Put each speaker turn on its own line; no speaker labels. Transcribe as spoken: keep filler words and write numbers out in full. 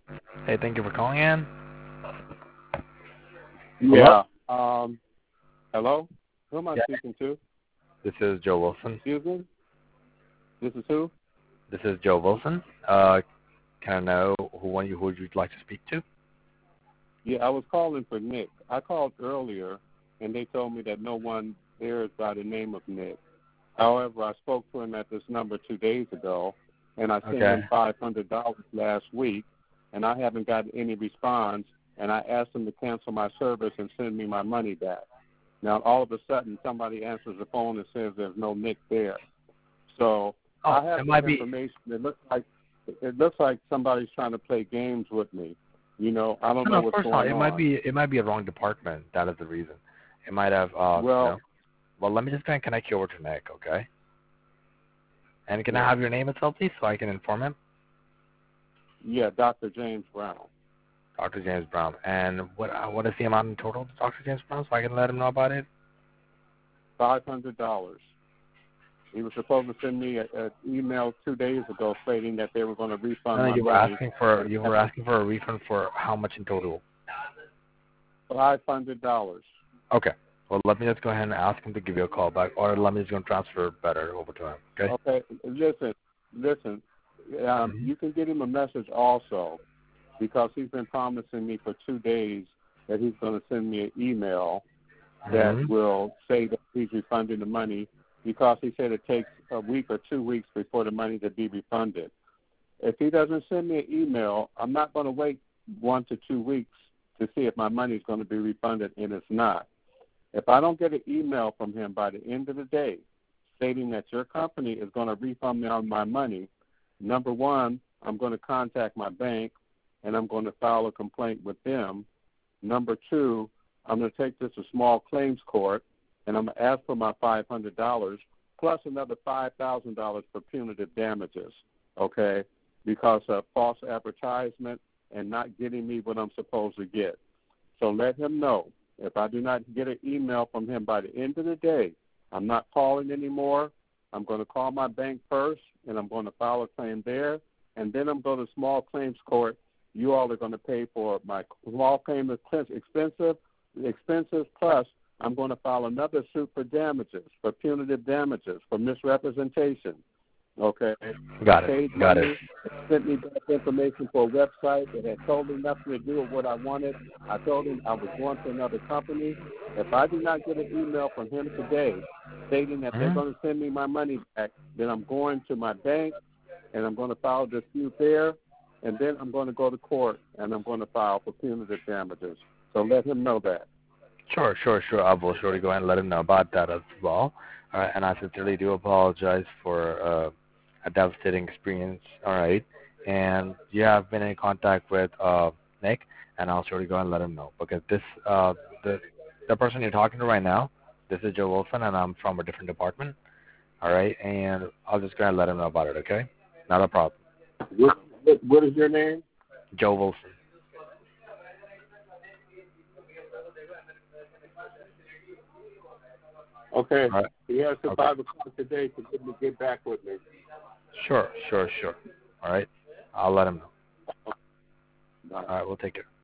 Hey, thank you for calling in. Hello?
Yeah. Um, hello? Who am I
Yeah.
speaking to?
This is Joe Wilson.
Excuse me? This is who?
This is Joe Wilson. Uh, can I know who one you who you'd like to speak to?
Yeah, I was calling for Nick. I called earlier, and they told me that no one there is by the name of Nick. However, I spoke to him at this number two days ago, and I sent
Okay.
him five hundred dollars last week, and I haven't gotten any response, and I asked him to cancel my service and send me my money back. Now, all of a sudden, somebody answers the phone and says there's no Nick there. So
Oh,
I have
it
that
might be.
information. It looks like it looks like somebody's trying to play games with me. You know, I don't
No,
know
no, of
what's
course not.
going
It might
on.
be. It might be a wrong department. That is the reason. It might have. Uh, you
Well,
know. Well, let me just try and connect you over to Nick, okay? And can I
yeah,
have your name itself, please, so I can inform him?
yeah, Doctor James Brown,
Doctor James Brown. And what uh, what is the amount in total, Doctor James Brown, so I can let him know about it?
five hundred dollars. He was supposed to send me an email two days ago stating that they were going to refund
No, no,
my
you were
money.
asking for
And
you were asking for a refund for how much in total?
five hundred dollars.
Okay. Well, let me just go ahead and ask him to give you a call back, or let me just go and transfer better over to him. Okay.
Okay, listen, listen. Um,
Mm-hmm.
you can get him a message also because he's been promising me for two days that he's going to send me an email that
Mm-hmm.
will say that he's refunding the money because he said it takes a week or two weeks before the money to be refunded. If he doesn't send me an email, I'm not going to wait one to two weeks to see if my money is going to be refunded, and it's not. If I don't get an email from him by the end of the day stating that your company is going to refund me on my money, number one, I'm going to contact my bank, and I'm going to file a complaint with them. Number two, I'm going to take this to small claims court, and I'm going to ask for my five hundred dollars plus another five thousand dollars for punitive damages, okay, because of false advertisement and not getting me what I'm supposed to get. So let him know. If I do not get an email from him by the end of the day, I'm not calling anymore. I'm going to call my bank first, and I'm going to file a claim there, and then I'm going to small claims court. You all are going to pay for my small claim expensive, expenses, plus I'm going to file another suit for damages, for punitive damages, for misrepresentation. Okay.
Got it.
Paid
Got it.
money, sent me back information for a website that had totally nothing to do with what I wanted. I told him I was going to another company. If I do not get an email from him today stating that they're
Mm-hmm.
going to send me my money back, then I'm going to my bank and I'm going to file a dispute there, and then I'm going to go to court and I'm going to file for punitive damages. So let him know that.
Sure, sure, sure. I will surely go ahead and let him know about that as well. All right, and I sincerely do apologize for uh, a devastating experience. All right, and you have been in contact with uh, Nick, and I'll surely go ahead and let him know because this uh, the the person you're talking to right now, this is Joe Wilson, and I'm from a different department. All right, and I'll just go ahead and let him know about it. Okay, not a problem.
What, what, what is your name?
Joe Wilson.
Okay.
All right.
He has to
Okay.
five o'clock today to get me get back with me.
Sure, sure, sure. All right, I'll let him know.
Bye.
All right, we'll take care.